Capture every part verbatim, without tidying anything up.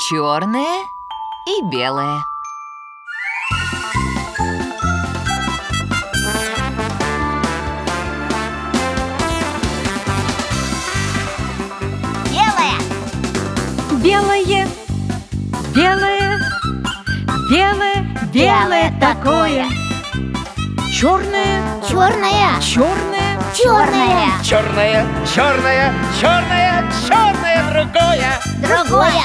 черное и белое. Белое. Белое, белое, белое, белое такое. Черное, Черное. черное, Черное. Черное, черное, черное, черное другое. Другое.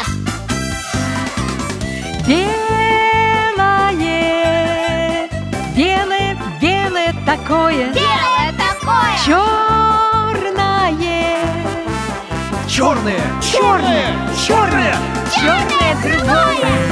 белое, белое, белое такое. Белое такое. Черное, Черное, черное, черное. черное другое.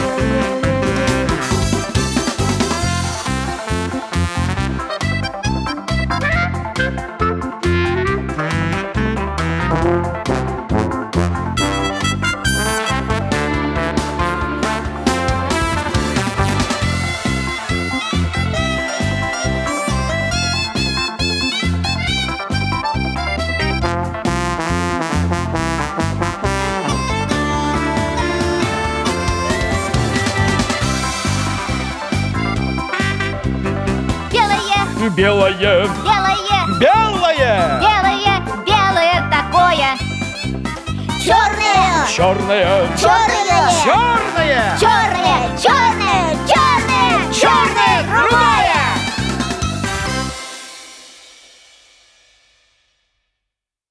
Белое. Белое, Белое. белое. Белое. Белое такое. Черное. Черное, Черное.